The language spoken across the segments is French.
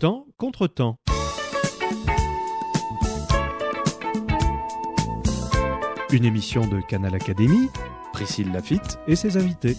Temps, contre-temps. Une émission de Canal Académie, Priscille Laffitte et ses invités.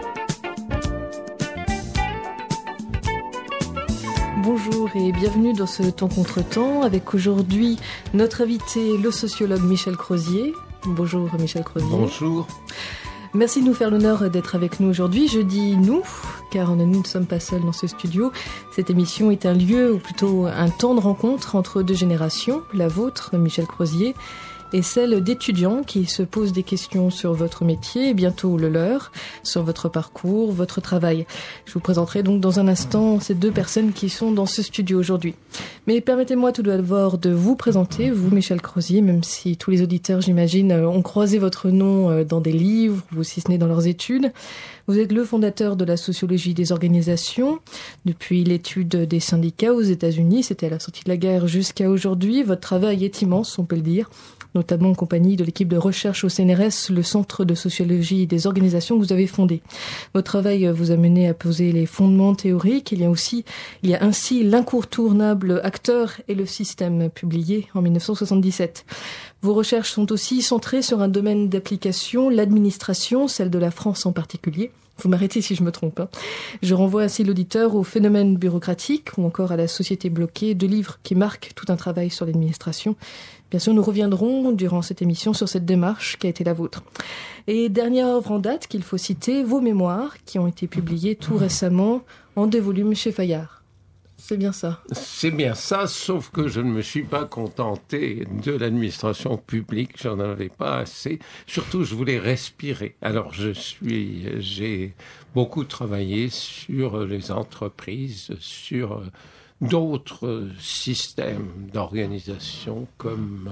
Bonjour et bienvenue dans ce Temps contre Temps avec aujourd'hui notre invité, le sociologue Michel Crozier. Bonjour Michel Crozier. Bonjour. Merci de nous faire l'honneur d'être avec nous aujourd'hui. Je dis nous, car nous ne sommes pas seuls dans ce studio. Cette émission est un lieu, ou plutôt un temps de rencontre entre deux générations, la vôtre, Michel Crozier, et celle d'étudiants qui se posent des questions sur votre métier et bientôt le leur, sur votre parcours, votre travail. Je vous présenterai donc dans un instant ces deux personnes qui sont dans ce studio aujourd'hui. Mais permettez-moi tout d'abord de vous présenter, vous Michel Crozier, même si tous les auditeurs, j'imagine, ont croisé votre nom dans des livres ou si ce n'est dans leurs études. Vous êtes le fondateur de la sociologie des organisations. Depuis l'étude des syndicats aux États-Unis, c'était à la sortie de la guerre jusqu'à aujourd'hui. Votre travail est immense, on peut le dire, notamment en compagnie de l'équipe de recherche au CNRS, le Centre de sociologie des organisations que vous avez fondé. Votre travail vous a mené à poser les fondements théoriques. Il y a ainsi l'incontournable Acteur et le système, publié en 1977. Vos recherches sont aussi centrées sur un domaine d'application, l'administration, celle de la France en particulier. Vous m'arrêtez si je me trompe. Je renvoie ainsi l'auditeur au phénomène bureaucratique ou encore à la société bloquée, deux livres qui marquent tout un travail sur l'administration. Bien sûr, nous reviendrons durant cette émission sur cette démarche qui a été la vôtre. Et dernière œuvre en date qu'il faut citer, vos mémoires qui ont été publiées tout récemment en 2 volumes chez Fayard. C'est bien ça. C'est bien ça, sauf que je ne me suis pas contenté de l'administration publique, j'en avais pas assez. Surtout, je voulais respirer. Alors, j'ai beaucoup travaillé sur les entreprises, sur d'autres systèmes d'organisation comme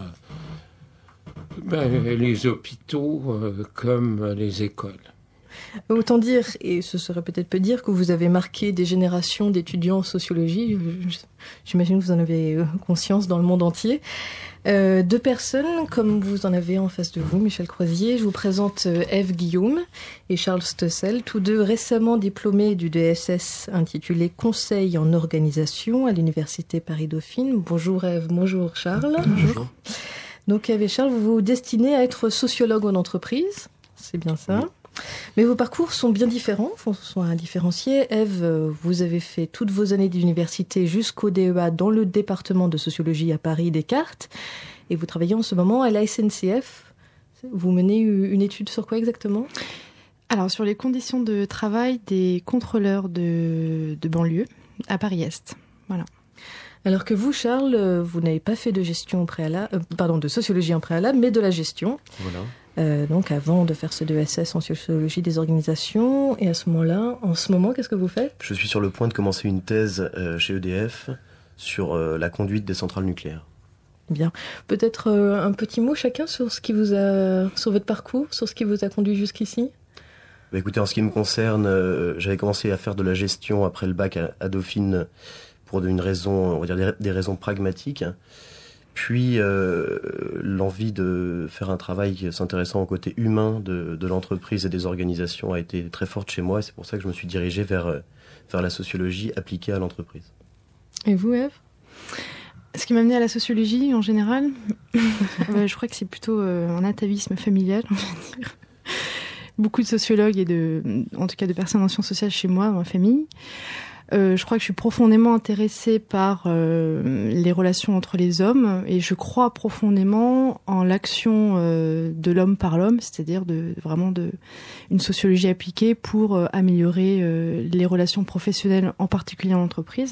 les hôpitaux, comme les écoles. Autant dire, et ce serait peut-être peu dire, que vous avez marqué des générations d'étudiants en sociologie. J'imagine que vous en avez conscience dans le monde entier. 2 personnes, comme vous en avez en face de vous, Michel Crozier. Je vous présente Ève Guillaume et Charles Stossel, tous deux récemment diplômés du DSS intitulé Conseil en organisation à l'Université Paris-Dauphine. Bonjour Ève, bonjour Charles. Bonjour. Donc Ève et Charles, vous vous destinez à être sociologue en entreprise, c'est bien ça ? Oui. Mais vos parcours sont bien différents, sont à différencier. Ève, vous avez fait toutes vos années d'université jusqu'au DEA dans le département de sociologie à Paris Descartes. Et vous travaillez en ce moment à la SNCF. Vous menez une étude sur quoi exactement ? Alors, sur les conditions de travail des contrôleurs de banlieue à Paris-Est. Voilà. Alors que vous, Charles, vous n'avez pas fait de gestion préalable, de sociologie en préalable, mais de la gestion. Voilà. Donc avant de faire ce DSS en sociologie des organisations. Et à ce moment-là, en ce moment, qu'est-ce que vous faites ? Je suis sur le point de commencer une thèse chez EDF sur la conduite des centrales nucléaires. Bien. Peut-être un petit mot chacun sur sur votre parcours, sur ce qui vous a conduit jusqu'ici ? Écoutez, en ce qui me concerne, j'avais commencé à faire de la gestion après le bac à Dauphine pour une raison, on va dire des raisons pragmatiques. Puis l'envie de faire un travail s'intéressant au côté humain de l'entreprise et des organisations a été très forte chez moi. Et c'est pour ça que je me suis dirigé vers la sociologie appliquée à l'entreprise. Et vous, Ève ? Ce qui m'a amené à la sociologie en général, je crois que c'est plutôt un atavisme familial, on va dire. Beaucoup de sociologues et en tout cas de personnes en sciences sociales chez moi, dans ma famille. Je crois que je suis profondément intéressée par les relations entre les hommes et je crois profondément en l'action de l'homme par l'homme, c'est-à-dire une sociologie appliquée pour améliorer les relations professionnelles, en particulier en entreprise.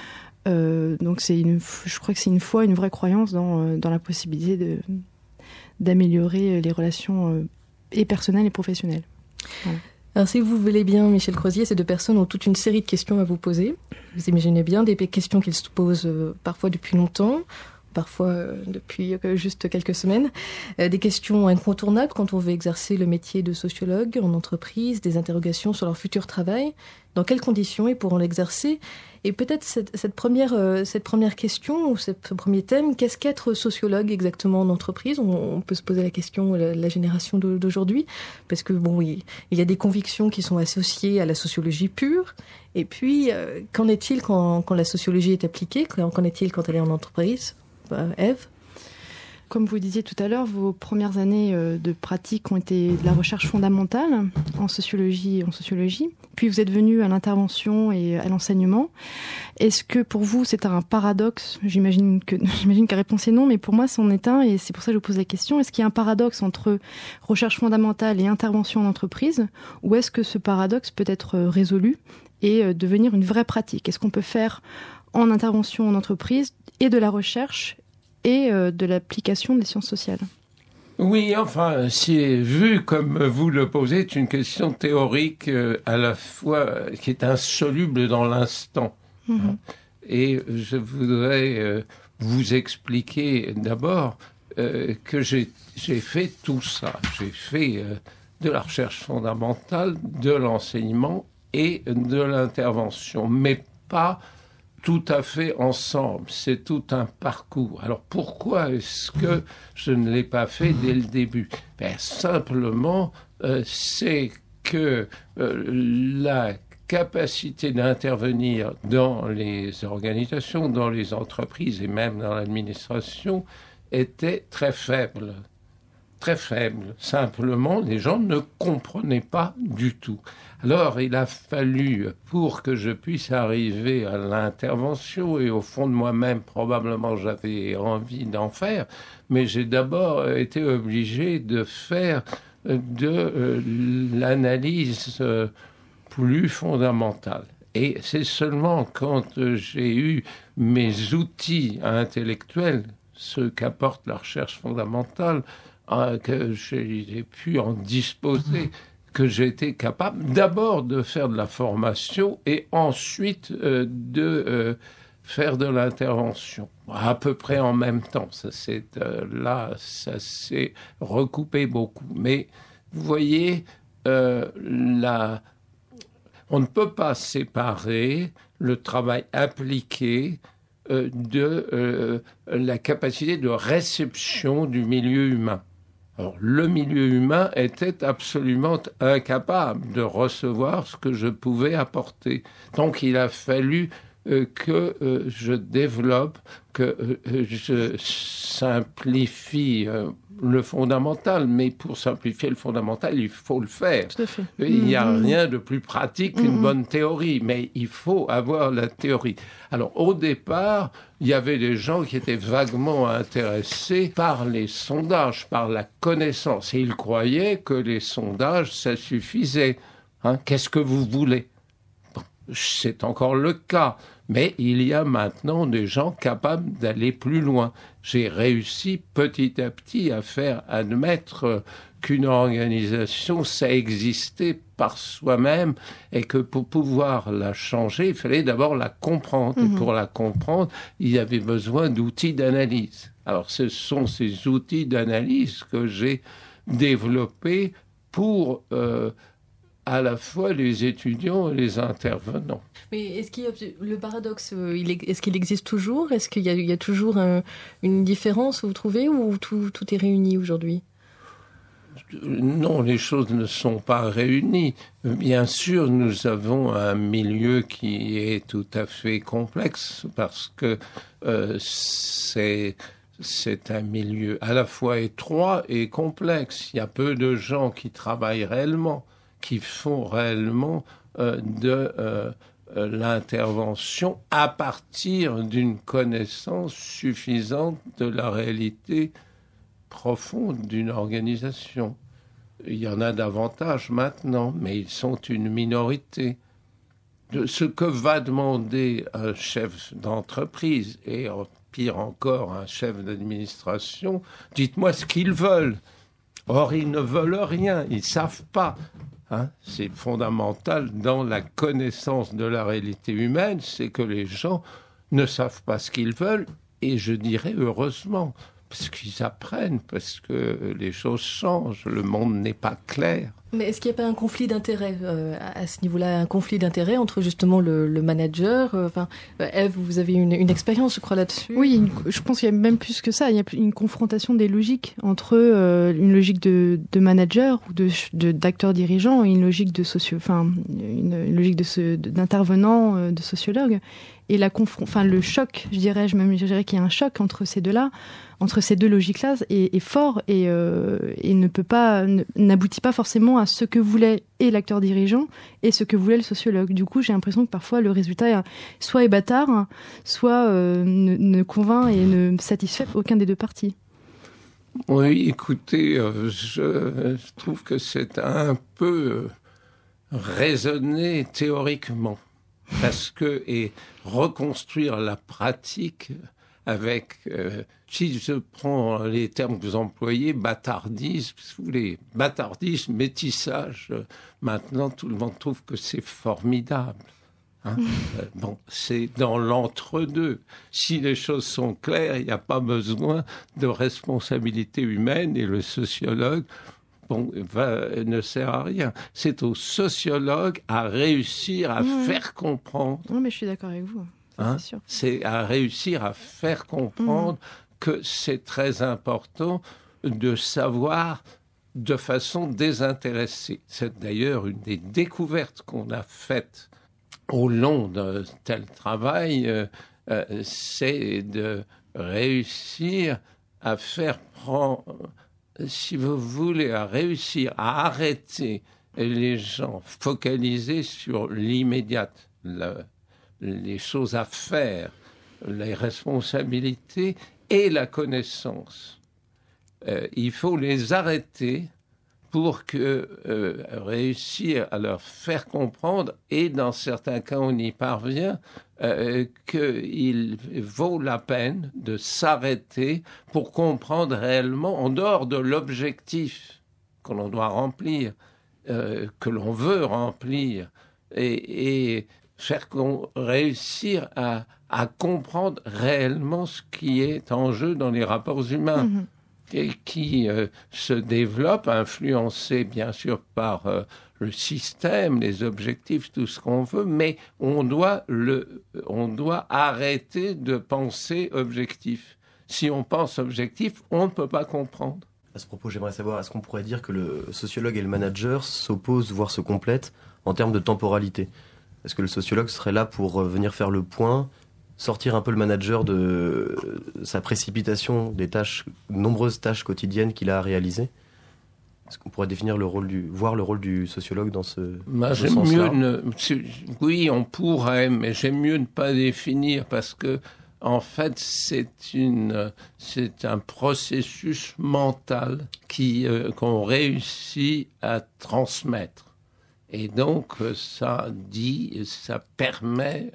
Donc je crois que c'est une vraie croyance dans la possibilité d'améliorer les relations et personnelles et professionnelles. Voilà. Alors si vous voulez bien, Michel Crozier, ces 2 personnes ont toute une série de questions à vous poser. Vous imaginez bien des questions qu'ils se posent parfois depuis longtemps, parfois depuis juste quelques semaines. Des questions incontournables quand on veut exercer le métier de sociologue en entreprise, des interrogations sur leur futur travail, dans quelles conditions ils pourront l'exercer. Et peut-être cette première question, ou ce premier thème, qu'est-ce qu'être sociologue exactement en entreprise ? On peut se poser la question, la génération d'aujourd'hui, parce que bon, il y a des convictions qui sont associées à la sociologie pure. Et puis, qu'en est-il quand la sociologie est appliquée ? Qu'en est-il quand elle est en entreprise ? Ève ? Comme vous disiez tout à l'heure, vos premières années de pratique ont été de la recherche fondamentale en sociologie. Puis vous êtes venu à l'intervention et à l'enseignement. Est-ce que pour vous c'est un paradoxe ? J'imagine que la réponse est non, mais pour moi c'en est un et c'est pour ça que je vous pose la question. Est-ce qu'il y a un paradoxe entre recherche fondamentale et intervention en entreprise ? Ou est-ce que ce paradoxe peut être résolu et devenir une vraie pratique ? Est-ce qu'on peut faire en intervention en entreprise et de la recherche et de l'application des sciences sociales ? Oui, enfin, si vu comme vous le posez, c'est une question théorique à la fois qui est insoluble dans l'instant. Mmh. Et je voudrais vous expliquer d'abord que j'ai fait tout ça. J'ai fait de la recherche fondamentale, de l'enseignement et de l'intervention, mais pas tout à fait ensemble. C'est tout un parcours. Alors pourquoi est-ce que je ne l'ai pas fait dès le début ? Simplement, c'est que la capacité d'intervenir dans les organisations, dans les entreprises et même dans l'administration était très faible. Très faible. Simplement, les gens ne comprenaient pas du tout. Alors, il a fallu, pour que je puisse arriver à l'intervention, et au fond de moi-même, probablement, j'avais envie d'en faire, mais j'ai d'abord été obligé de faire de l'analyse plus fondamentale. Et c'est seulement quand j'ai eu mes outils intellectuels, ce qu'apporte la recherche fondamentale, que j'ai pu en disposer, que j'ai été capable d'abord de faire de la formation et ensuite de faire de l'intervention. À peu près en même temps. Ça s'est recoupé beaucoup. Mais vous voyez, on ne peut pas séparer le travail appliqué de la capacité de réception du milieu humain. Alors, le milieu humain était absolument incapable de recevoir ce que je pouvais apporter. Donc, il a fallu que je développe, que je simplifie le fondamental. Mais pour simplifier le fondamental, il faut le faire. Tout à fait. Il n'y a rien de plus pratique qu'une bonne théorie, mais il faut avoir la théorie. Alors, au départ, il y avait des gens qui étaient vaguement intéressés par les sondages, par la connaissance. Et ils croyaient que les sondages, ça suffisait. Qu'est-ce que vous voulez ? Bon, c'est encore le cas. Mais il y a maintenant des gens capables d'aller plus loin. J'ai réussi petit à petit à faire admettre qu'une organisation, ça existait par soi-même et que pour pouvoir la changer, il fallait d'abord la comprendre. Et pour la comprendre, il y avait besoin d'outils d'analyse. Alors ce sont ces outils d'analyse que j'ai développés pour à la fois les étudiants et les intervenants. Mais le paradoxe, est-ce qu'il existe toujours ? Est-ce qu'il y a toujours une différence, vous trouvez, ou tout est réuni aujourd'hui ? Non, les choses ne sont pas réunies. Bien sûr, nous avons un milieu qui est tout à fait complexe parce que c'est un milieu à la fois étroit et complexe. Il y a peu de gens qui travaillent réellement, qui font réellement de l'intervention à partir d'une connaissance suffisante de la réalité profonde d'une organisation. Il y en a davantage maintenant, mais ils sont une minorité. Ce que va demander un chef d'entreprise, et pire encore un chef d'administration, dites-moi ce qu'ils veulent. Or, ils ne veulent rien, ils ne savent pas. C'est fondamental dans la connaissance de la réalité humaine, c'est que les gens ne savent pas ce qu'ils veulent Et je dirais heureusement, parce qu'ils apprennent, parce que les choses changent, le monde n'est pas clair. Mais est-ce qu'il n'y a pas un conflit d'intérêts à ce niveau-là, un conflit d'intérêts entre justement le manager Ève, vous avez une expérience, je crois, là-dessus. Oui, je pense qu'il y a même plus que ça. Il y a une confrontation des logiques entre une logique de manager ou d'acteur dirigeant et une logique de une logique d'intervenant, de sociologue. Et le choc, je dirais qu'il y a un choc entre ces deux-là, entre ces deux logiques-là, est fort et n'aboutit pas forcément à ce que voulait et l'acteur dirigeant et ce que voulait le sociologue. Du coup, j'ai l'impression que parfois le résultat soit est bâtard, soit ne convainc et ne satisfait aucun des deux parties. Oui, écoutez, je trouve que c'est un peu raisonné théoriquement. Parce que, et reconstruire la pratique avec, si je prends les termes que vous employez, bâtardisme, si vous voulez, bâtardisme, métissage, maintenant tout le monde trouve que c'est formidable. Hein. Bon, c'est dans l'entre-deux. Si les choses sont claires, il n'y a pas besoin de responsabilité humaine et le sociologue ne sert à rien. C'est au sociologue à réussir à faire comprendre. Non, mais je suis d'accord avec vous. Ça, c'est sûr. C'est à réussir à faire comprendre que c'est très important de savoir de façon désintéressée. C'est d'ailleurs une des découvertes qu'on a faites au long d'un tel travail, c'est de réussir à faire prendre, si vous voulez, à réussir à arrêter les gens focalisés sur l'immédiate, les choses à faire, les responsabilités et la connaissance. Il faut les arrêter pour réussir à leur faire comprendre, et dans certains cas on y parvient, qu'il vaut la peine de s'arrêter pour comprendre réellement, en dehors de l'objectif que l'on doit remplir, que l'on veut remplir, et faire réussir à comprendre réellement ce qui est en jeu dans les rapports humains. Et qui se développe, influencé bien sûr par le système, les objectifs, tout ce qu'on veut, mais on doit arrêter de penser objectif. Si on pense objectif, on ne peut pas comprendre. À ce propos, j'aimerais savoir, est-ce qu'on pourrait dire que le sociologue et le manager s'opposent, voire se complètent, en termes de temporalité ? Est-ce que le sociologue serait là pour venir faire le point, sortir un peu le manager de sa précipitation des nombreuses tâches quotidiennes qu'il a à réaliser? Est-ce qu'on pourrait définir voir le rôle du sociologue dans ce sens-là? Oui, on pourrait, mais j'aime mieux ne pas définir parce que, en fait, c'est un processus mental qu'on réussit à transmettre. Et donc, ça permet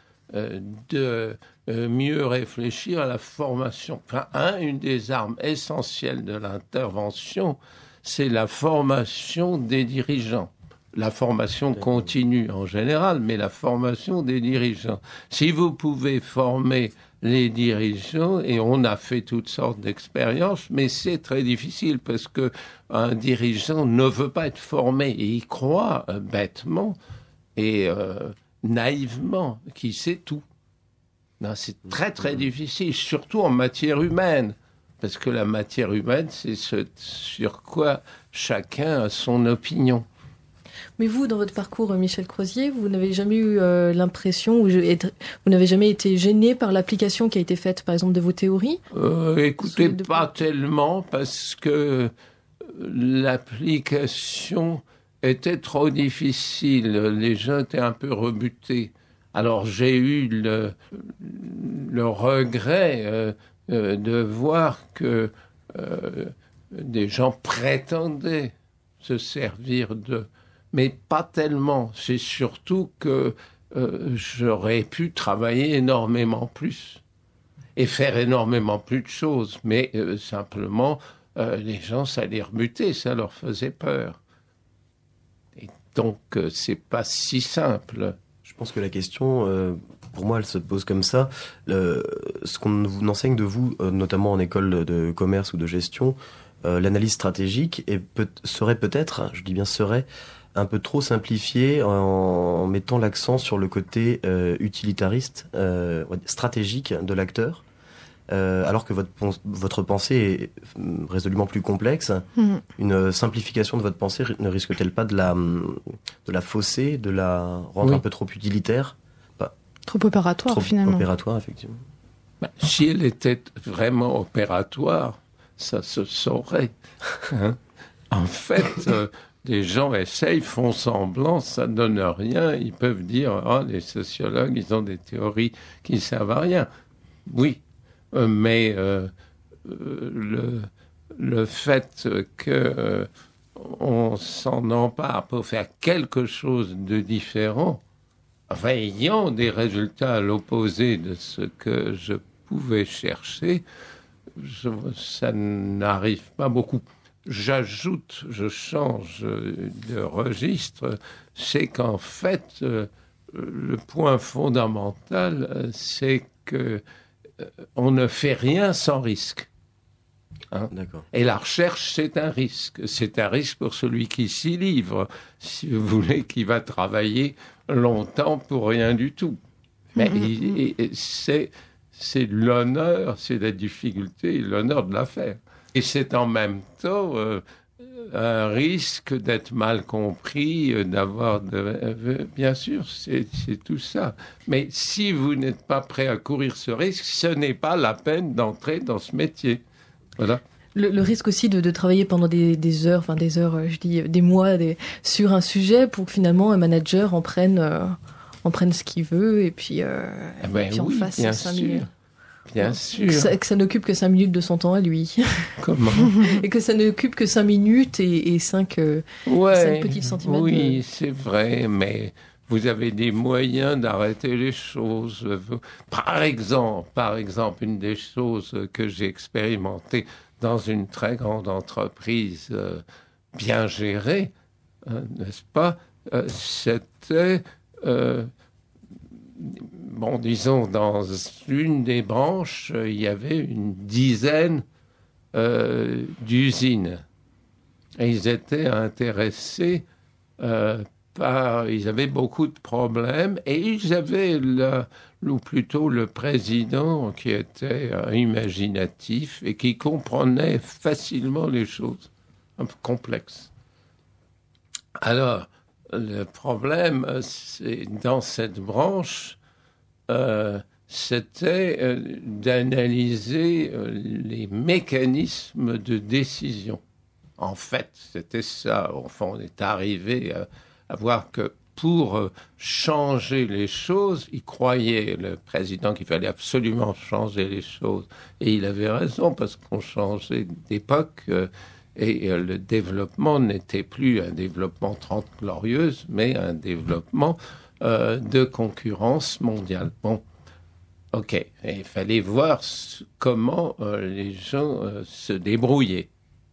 de mieux réfléchir à la formation. Une des armes essentielles de l'intervention, c'est la formation des dirigeants. La formation continue en général, mais la formation des dirigeants. Si vous pouvez former les dirigeants, et on a fait toutes sortes d'expériences, mais c'est très difficile parce que un dirigeant ne veut pas être formé et il croit bêtement et naïvement qu'il sait tout. Non, c'est très très difficile, surtout en matière humaine, parce que la matière humaine, c'est ce sur quoi chacun a son opinion. Mais vous, dans votre parcours, Michel Crozier, vous n'avez jamais eu l'impression, vous n'avez jamais été gêné par l'application qui a été faite, par exemple, de vos théories ? Écoutez, pas tellement, parce que l'application était trop difficile. Les gens étaient un peu rebutés. Alors j'ai eu le regret de voir que des gens prétendaient se servir d'eux. Mais pas tellement. C'est surtout que j'aurais pu travailler énormément plus et faire énormément plus de choses. Mais simplement, les gens, ça les rebutait, ça leur faisait peur. Et donc, c'est pas si simple. Je pense que la question pour moi, elle se pose comme ça. Ce qu'on vous enseigne de vous, notamment en école de commerce ou de gestion, l'analyse stratégique serait peut-être, je dis bien serait, un peu trop simplifiée en mettant l'accent sur le côté utilitariste, stratégique de l'acteur. Alors que votre pensée est résolument plus complexe. Une simplification de votre pensée ne risque-t-elle pas de la fausser, de la rendre un peu trop utilitaire, trop opératoire, finalement. Trop opératoire, effectivement. Si elle était vraiment opératoire, ça se saurait. Hein. En fait, les gens essayent, font semblant, ça ne donne rien. Ils peuvent dire, les sociologues, ils ont des théories qui ne servent à rien. Oui. Mais le fait qu'on s'en empare pour faire quelque chose de différent, enfin, ayant des résultats à l'opposé de ce que je pouvais chercher, ça n'arrive pas beaucoup. J'ajoute, je change de registre, c'est qu'en fait, le point fondamental, c'est que on ne fait rien sans risque. Hein. D'accord. Et la recherche, c'est un risque. C'est un risque pour celui qui s'y livre, si vous voulez, qui va travailler longtemps pour rien du tout. Mais c'est l'honneur, c'est la difficulté, l'honneur de l'affaire. Et c'est en même temps un risque d'être mal compris, bien sûr, c'est tout ça. Mais si vous n'êtes pas prêt à courir ce risque, ce n'est pas la peine d'entrer dans ce métier. Voilà. Le risque aussi de travailler pendant des heures, je dis des mois, sur un sujet pour que finalement un manager en prenne ce qu'il veut et puis en fasse 5 minutes. Bien sûr. Que ça n'occupe que 5 minutes de son temps à lui. Comment? Et que ça n'occupe que 5 minutes et 5 petites centimètres. Oui, c'est vrai, mais vous avez des moyens d'arrêter les choses. Par exemple, une des choses que j'ai expérimentées dans une très grande entreprise bien gérée, n'est-ce pas, c'était... disons, dans une des branches, il y avait une dizaine d'usines. Et ils étaient intéressés ils avaient beaucoup de problèmes et ils avaient ou plutôt le président qui était imaginatif et qui comprenait facilement les choses un peu complexes. Alors, le problème, c'est dans cette branche, c'était d'analyser les mécanismes de décision. En fait, c'était ça. Enfin, on est arrivé à voir que pour changer les choses, il croyait, le président, qu'il fallait absolument changer les choses. Et il avait raison, parce qu'on changeait d'époque et le développement n'était plus un développement 30 glorieuses, mais un développement de concurrence mondiale. Bon, ok. Et il fallait voir comment les gens se débrouillaient.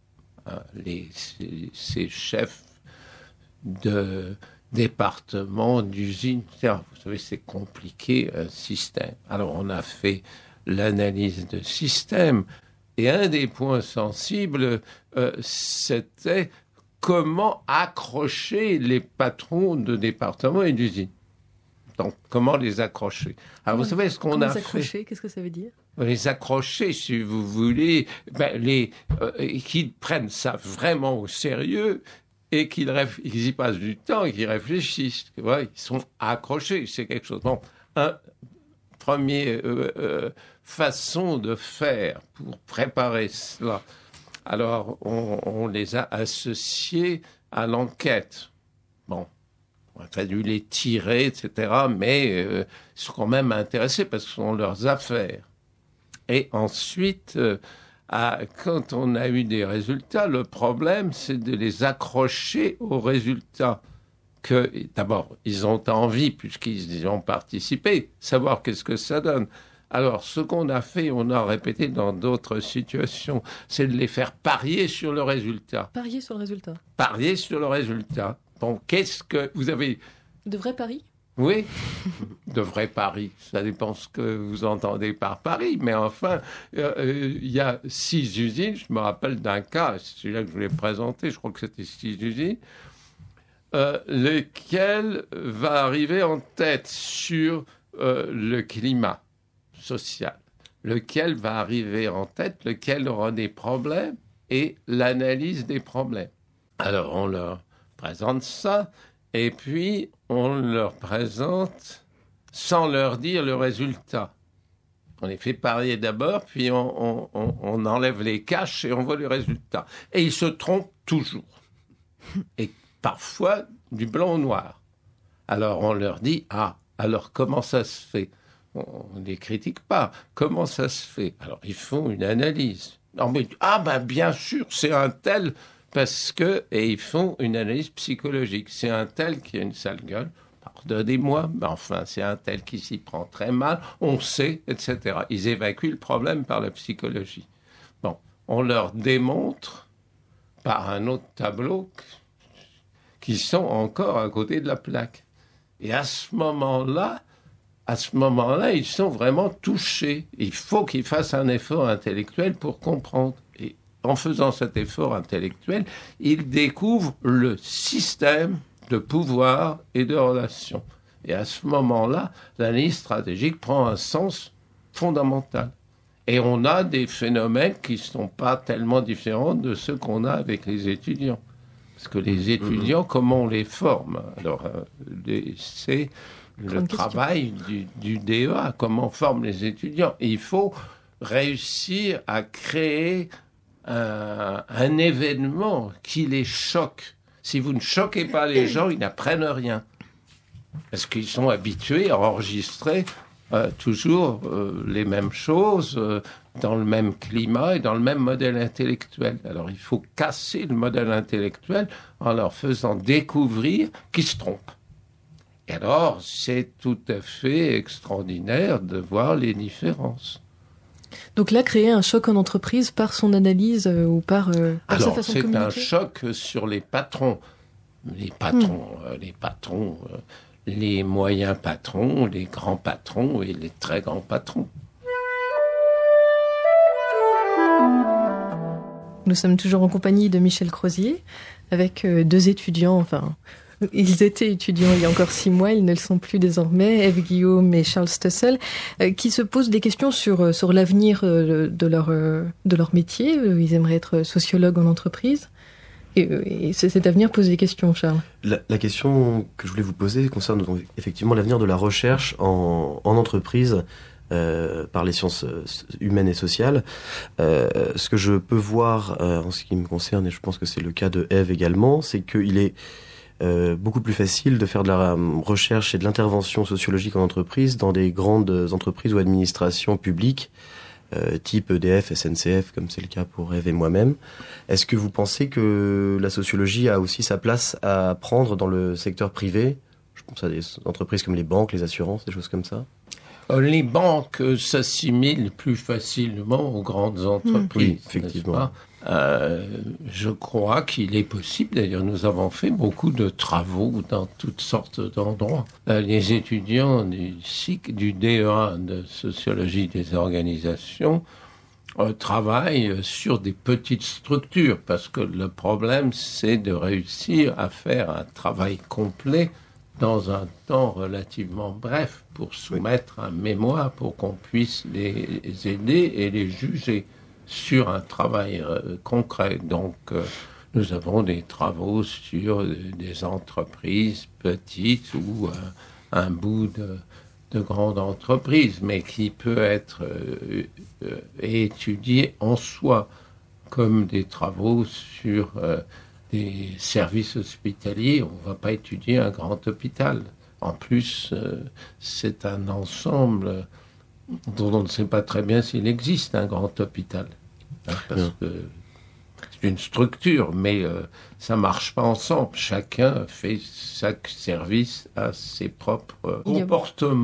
Ces chefs de département, d'usine, etc. Vous savez, c'est compliqué, un système. Alors, on a fait l'analyse de système. Et un des points sensibles, c'était comment accrocher les patrons de département et d'usine. Donc, comment les accrocher? Alors, vous savez ce qu'on a fait? Qu'est-ce que ça veut dire? Les accrocher, si vous voulez, qu'ils prennent ça vraiment au sérieux et qu'ils y passent du temps et qu'ils réfléchissent. Ouais, ils sont accrochés, c'est quelque chose. Bon, première façon de faire pour préparer cela. Alors, on les a associés à l'enquête. Bon, on a fallu les tirer, etc., mais ils sont quand même intéressés parce que ce sont leurs affaires. Et ensuite, quand on a eu des résultats, le problème, c'est de les accrocher aux résultats. Que, d'abord, ils ont envie, puisqu'ils y ont participé, savoir qu'est-ce que ça donne. Alors, ce qu'on a fait, on a répété dans d'autres situations, c'est de les faire parier sur le résultat. Parier sur le résultat. Parier sur le résultat. Bon, qu'est-ce que vous avez... De vrais paris? Oui, de vrai Paris. Ça dépend ce que vous entendez par Paris. Mais enfin, il y a 6 usines. Je me rappelle d'un cas, c'est celui-là que je voulais présenter. Je crois que c'était 6 usines. Lequel va arriver en tête sur le climat social. Lequel va arriver en tête, lequel aura des problèmes et l'analyse des problèmes. Alors, on leur présente ça. Et puis, on leur présente sans leur dire le résultat. On les fait parier d'abord, puis on enlève les caches et on voit le résultat. Et ils se trompent toujours. Et parfois, du blanc au noir. Alors, on leur dit, alors comment ça se fait ? On ne les critique pas. Comment ça se fait ? Alors, ils font une analyse. Non, mais, bien sûr, c'est un tel... Et ils font une analyse psychologique. C'est un tel qui a une sale gueule, pardonnez-moi, mais enfin, c'est un tel qui s'y prend très mal, on sait, etc. Ils évacuent le problème par la psychologie. Bon, on leur démontre par un autre tableau qu'ils sont encore à côté de la plaque. Et à ce moment-là, ils sont vraiment touchés. Il faut qu'ils fassent un effort intellectuel pour comprendre. Et en faisant cet effort intellectuel, ils découvrent le système de pouvoir et de relations. Et à ce moment-là, l'analyse stratégique prend un sens fondamental. Et on a des phénomènes qui ne sont pas tellement différents de ceux qu'on a avec les étudiants. Parce que les étudiants, comment on les forme ? Alors, c'est le travail du DEA, comment on forme les étudiants. Et il faut réussir à créer un événement qui les choque. Si vous ne choquez pas les gens, ils n'apprennent rien. Parce qu'ils sont habitués à enregistrer toujours les mêmes choses, dans le même climat et dans le même modèle intellectuel. Alors il faut casser le modèle intellectuel en leur faisant découvrir qu'ils se trompent. Et alors c'est tout à fait extraordinaire de voir les différences. Donc là, créer un choc en entreprise par son analyse ou par sa façon de communiquer. Alors, c'est un choc sur les patrons. Les moyens patrons, les grands patrons et les très grands patrons. Nous sommes toujours en compagnie de Michel Crozier, avec 2 étudiants, enfin... Ils étaient étudiants il y a encore 6 mois, ils ne le sont plus désormais, Ève Guillaume et Charles Stoessel, qui se posent des questions sur l'avenir de leur métier. Ils aimeraient être sociologues en entreprise. Et cet avenir pose des questions, Charles. La question que je voulais vous poser concerne donc effectivement l'avenir de la recherche en entreprise par les sciences humaines et sociales. Ce que je peux voir en ce qui me concerne, et je pense que c'est le cas de Ève également, c'est qu'il est beaucoup plus facile de faire de la recherche et de l'intervention sociologique en entreprise dans des grandes entreprises ou administrations publiques, type EDF, SNCF, comme c'est le cas pour Ève et moi-même. Est-ce que vous pensez que la sociologie a aussi sa place à prendre dans le secteur privé ? Je pense à des entreprises comme les banques, les assurances, des choses comme ça. Les banques s'assimilent plus facilement aux grandes entreprises. Oui, effectivement. Je crois qu'il est possible, d'ailleurs nous avons fait beaucoup de travaux dans toutes sortes d'endroits. Les étudiants du DEA de sociologie des organisations travaillent sur des petites structures parce que le problème c'est de réussir à faire un travail complet dans un temps relativement bref pour soumettre un mémoire pour qu'on puisse les aider et les juger sur un travail concret. Donc, nous avons des travaux sur des entreprises petites ou un bout de grande entreprise, mais qui peut être étudié en soi, comme des travaux sur des services hospitaliers. On ne va pas étudier un grand hôpital. En plus, c'est un ensemble dont on ne sait pas très bien s'il existe un grand hôpital. Parce que c'est une structure, mais ça ne marche pas ensemble. Chacun fait chaque service à ses propres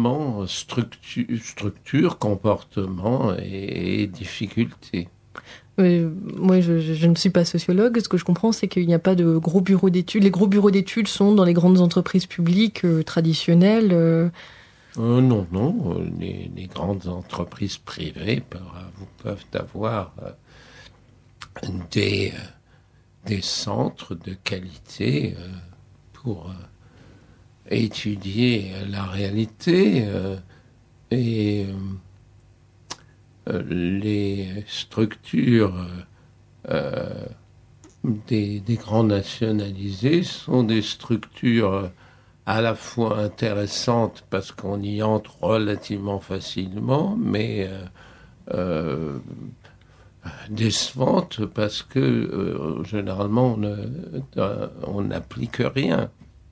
comportements, structures, comportements et difficultés. Moi, je ne suis pas sociologue. Ce que je comprends, c'est qu'il n'y a pas de gros bureaux d'études. Les gros bureaux d'études sont dans les grandes entreprises publiques traditionnelles. Non. Les grandes entreprises privées peuvent avoir des centres de qualité pour étudier la réalité et les structures des grands nationalisés sont des structures à la fois intéressantes parce qu'on y entre relativement facilement, mais décevantes parce que généralement on n'applique rien.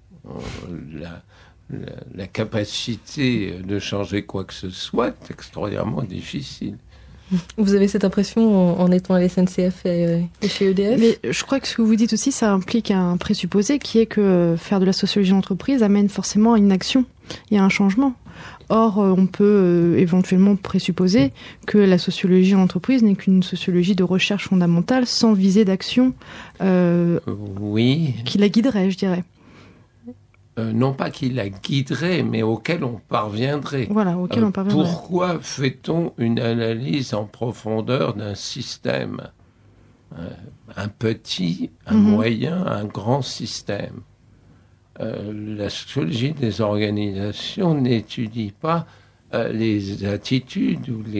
La capacité de changer quoi que ce soit est extraordinairement difficile. Vous avez cette impression en étant à la SNCF et chez EDF ? Mais je crois que ce que vous dites aussi, ça implique un présupposé qui est que faire de la sociologie d'entreprise amène forcément à une action et à un changement. Or, on peut éventuellement présupposer que la sociologie en entreprise n'est qu'une sociologie de recherche fondamentale sans visée d'action qui la guiderait, je dirais. Non pas qui la guiderait, mais auquel on parviendrait. Voilà, auquel on parviendrait. Pourquoi fait-on une analyse en profondeur d'un système ? Un petit, un moyen, un grand système. La sociologie des organisations n'étudie pas les attitudes ou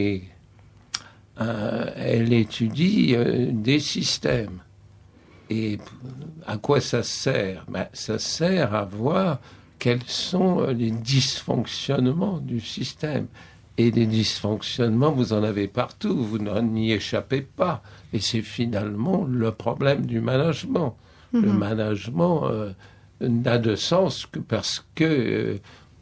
elle étudie des systèmes. Et à quoi ça sert ? Ça sert à voir quels sont les dysfonctionnements du système. Et les dysfonctionnements, vous en avez partout, vous n'y échappez pas. Et c'est finalement le problème du management. Le management n'a de sens que parce que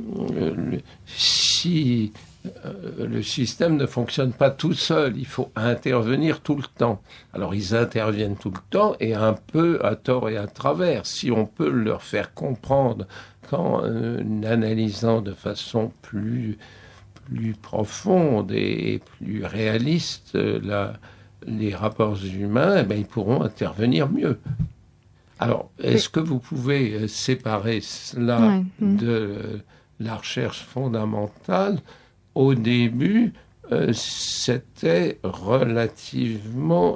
si le système ne fonctionne pas tout seul, il faut intervenir tout le temps. Alors ils interviennent tout le temps et un peu à tort et à travers. Si on peut leur faire comprendre qu'en analysant de façon plus profonde et plus réaliste les rapports humains, ils pourront intervenir mieux. Alors, est-ce que vous pouvez séparer cela de la recherche fondamentale ? Au début, c'était relativement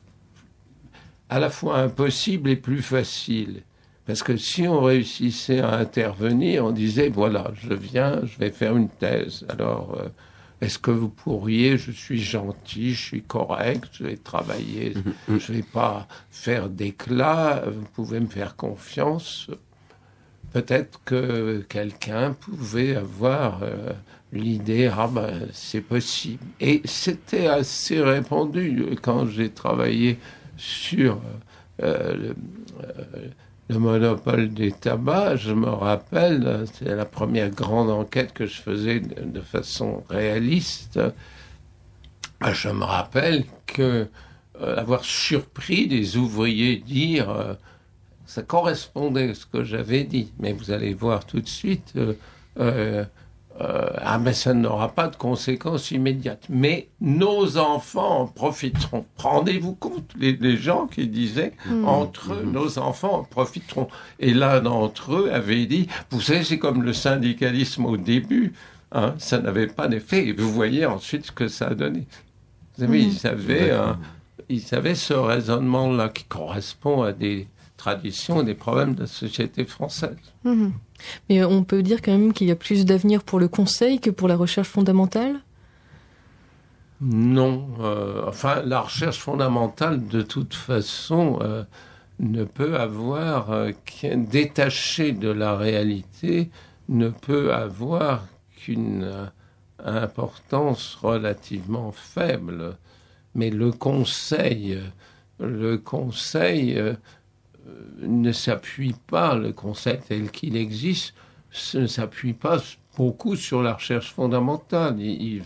à la fois impossible et plus facile. Parce que si on réussissait à intervenir, on disait, voilà, je vais faire une thèse. Alors, est-ce que vous pourriez, je suis gentil, je suis correct, je vais travailler, je ne vais pas faire d'éclat, vous pouvez me faire confiance. Peut-être que quelqu'un pouvait avoir l'idée, c'est possible. Et c'était assez répandu quand j'ai travaillé sur le monopole des tabacs. Je me rappelle, c'est la première grande enquête que je faisais de façon réaliste. Je me rappelle que avoir surpris des ouvriers dire ça correspondait à ce que j'avais dit, mais vous allez voir tout de suite mais ça n'aura pas de conséquences immédiates. Mais nos enfants en profiteront. Rendez-vous compte, les gens qui disaient entre eux, nos enfants en profiteront. Et l'un d'entre eux avait dit, vous savez, c'est comme le syndicalisme au début, ça n'avait pas d'effet. Et vous voyez ensuite ce que ça a donné. Vous savez, ils avaient ce raisonnement-là qui correspond à des traditions et des problèmes de la société française. Mais on peut dire quand même qu'il y a plus d'avenir pour le conseil que pour la recherche fondamentale ? Non. La recherche fondamentale, de toute façon, ne peut avoir détaché de la réalité, ne peut avoir qu'une importance relativement faible. Mais le conseil ne s'appuie pas, le conseil tel qu'il existe, ne s'appuie pas beaucoup sur la recherche fondamentale. Il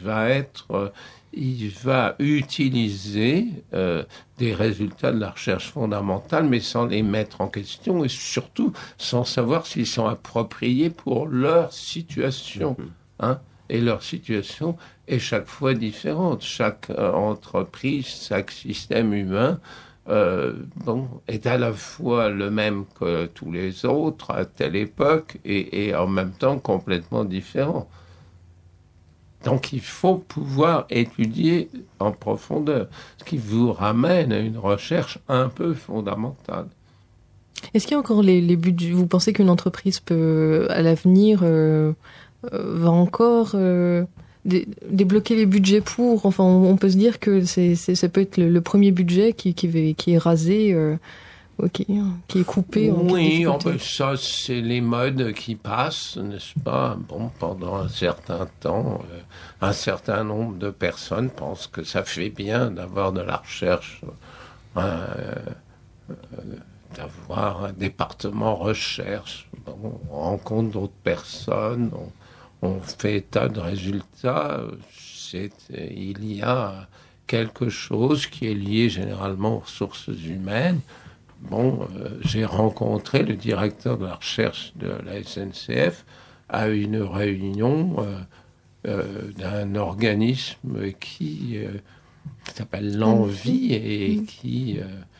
va utiliser des résultats de la recherche fondamentale, mais sans les mettre en question et surtout sans savoir s'ils sont appropriés pour leur situation. et leur situation est chaque fois différente. Chaque entreprise, chaque système humain est à la fois le même que tous les autres à telle époque et en même temps complètement différent. Donc il faut pouvoir étudier en profondeur, ce qui vous ramène à une recherche un peu fondamentale. Est-ce qu'il y a encore les budgets? Vous pensez qu'une entreprise peut, à l'avenir, va encore débloquer les budgets pour... Enfin, on peut se dire que ça peut être le premier budget qui est rasé, qui est coupé. Oui, ça, c'est les modes qui passent, n'est-ce pas? Pendant un certain temps, un certain nombre de personnes pensent que ça fait bien d'avoir de la recherche, d'avoir un département recherche. On rencontre d'autres personnes, on fait état de résultats. Il y a quelque chose qui est lié généralement aux ressources humaines. J'ai rencontré le directeur de la recherche de la SNCF à une réunion d'un organisme qui s'appelle l'Envie et qui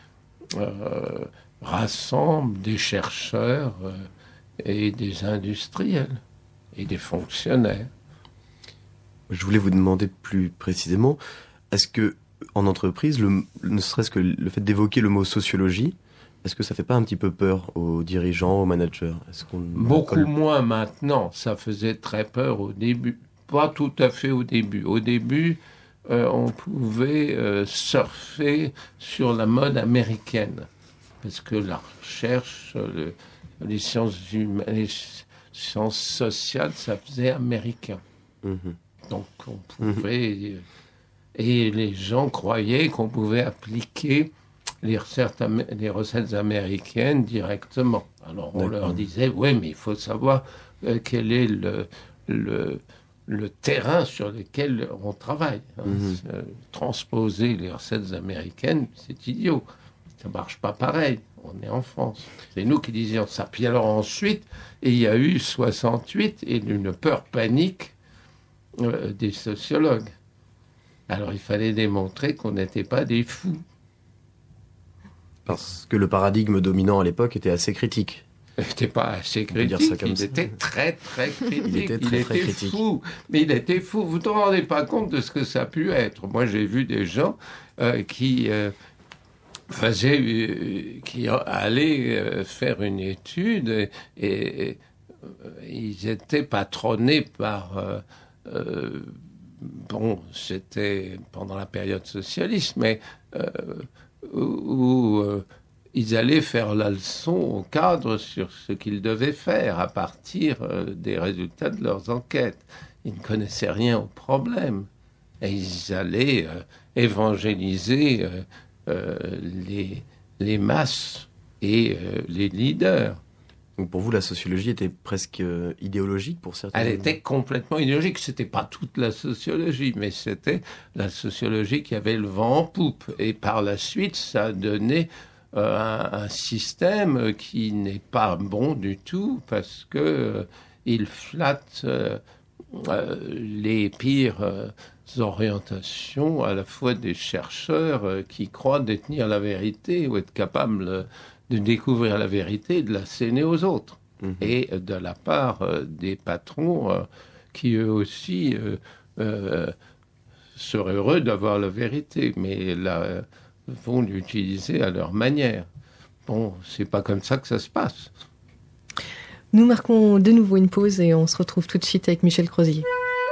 rassemble des chercheurs et des industriels et des fonctionnaires. Je voulais vous demander plus précisément, est-ce que en entreprise, ne serait-ce que le fait d'évoquer le mot sociologie, est-ce que ça fait pas un petit peu peur aux dirigeants, aux managers? Beaucoup moins maintenant. Ça faisait très peur au début. Pas tout à fait au début. Au début, on pouvait surfer sur la mode américaine. Parce que la recherche, les sciences humaines, les sciences sociales, ça faisait américain. Donc on pouvait... Et les gens croyaient qu'on pouvait appliquer les recettes américaines directement. Alors on leur disait, oui, mais il faut savoir quel est le terrain sur lequel on travaille. Transposer les recettes américaines, c'est idiot. Ça ne marche pas pareil. On est en France. C'est nous qui disions ça. Puis alors ensuite, il y a eu 68 et une peur panique des sociologues. Alors il fallait démontrer qu'on n'était pas des fous. Parce que le paradigme dominant à l'époque était assez critique. Il n'était pas assez critique, il était très très critique. Il était très critique. Fou. Mais il était fou. Vous ne vous rendez pas compte de ce que ça a pu être. Moi j'ai vu des gens qui allaient faire une étude et ils étaient patronnés par... c'était pendant la période socialiste, mais où ils allaient faire la leçon au cadre sur ce qu'ils devaient faire à partir des résultats de leurs enquêtes. Ils ne connaissaient rien au problème. Et ils allaient évangéliser les masses et les leaders. Donc pour vous, la sociologie était presque idéologique pour certains? Elle était complètement idéologique. C'était pas toute la sociologie, mais c'était la sociologie qui avait le vent en poupe. Et par la suite, ça a donné un système qui n'est pas bon du tout parce que il flatte les pires orientations à la fois des chercheurs qui croient détenir la vérité ou être capables de découvrir la vérité et de la séner aux autres. Et de la part des patrons qui eux aussi seraient heureux d'avoir la vérité, mais vont l'utiliser à leur manière. C'est pas comme ça que ça se passe. Nous marquons de nouveau une pause et on se retrouve tout de suite avec Michel Crozier.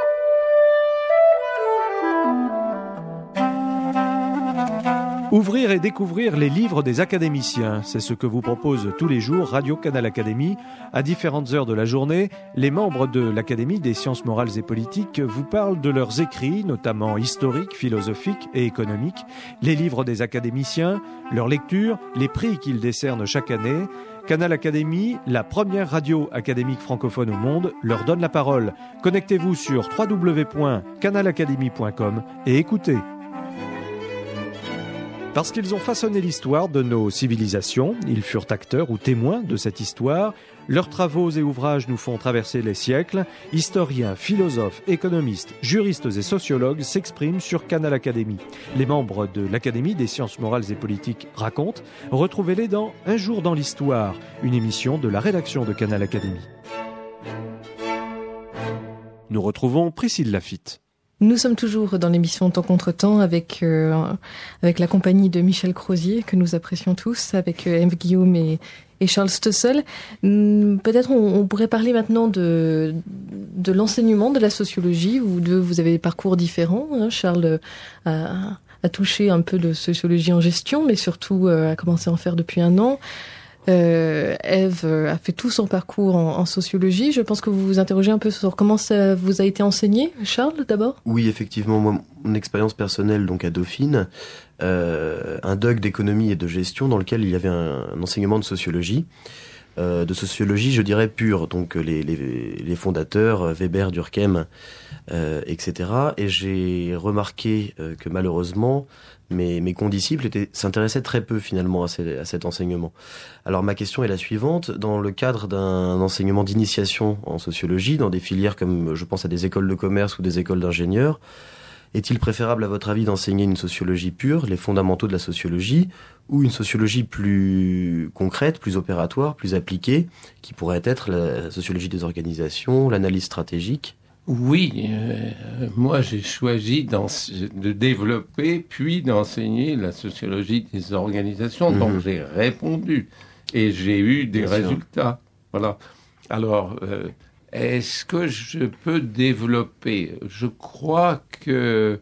Ouvrir et découvrir les livres des académiciens, c'est ce que vous propose tous les jours Radio Canal Académie. À différentes heures de la journée, les membres de l'Académie des sciences morales et politiques vous parlent de leurs écrits, notamment historiques, philosophiques et économiques, les livres des académiciens, leurs lectures, les prix qu'ils décernent chaque année. Canal Académie, la première radio académique francophone au monde, leur donne la parole. Connectez-vous sur www.canalacademy.com et écoutez. Parce qu'ils ont façonné l'histoire de nos civilisations, ils furent acteurs ou témoins de cette histoire. Leurs travaux et ouvrages nous font traverser les siècles. Historiens, philosophes, économistes, juristes et sociologues s'expriment sur Canal Académie. Les membres de l'Académie des sciences morales et politiques racontent. Retrouvez-les dans Un jour dans l'histoire, une émission de la rédaction de Canal Académie. Nous retrouvons Priscille Laffitte. Nous sommes toujours dans l'émission Temps contre temps avec la compagnie de Michel Crozier, que nous apprécions tous, avec Eve Guillaume et Charles Stossel. Peut-être on pourrait parler maintenant de l'enseignement de la sociologie. Vous avez des parcours différents. Hein. Charles a touché un peu de sociologie en gestion, mais surtout a commencé à en faire depuis 1 an. Eve a fait tout son parcours en sociologie. Je pense que vous vous interrogez un peu sur comment ça vous a été enseigné. Charles, d'abord ? Oui, effectivement, moi, mon expérience personnelle donc à Dauphine, un DUG d'économie et de gestion dans lequel il y avait un enseignement de sociologie. Je dirais pure, donc les fondateurs, Weber, Durkheim, etc. Et j'ai remarqué que malheureusement, mes condisciples s'intéressaient très peu finalement à cet enseignement. Alors ma question est la suivante. Dans le cadre d'un enseignement d'initiation en sociologie, dans des filières comme je pense à des écoles de commerce ou des écoles d'ingénieurs, est-il préférable à votre avis d'enseigner une sociologie pure, les fondamentaux de la sociologie, ou une sociologie plus concrète, plus opératoire, plus appliquée, qui pourrait être la sociologie des organisations, l'analyse stratégique ? Oui, moi j'ai choisi de développer puis d'enseigner la sociologie des organisations, donc j'ai répondu et j'ai eu des résultats. Voilà. Alors, est-ce que je peux développer ? Je crois que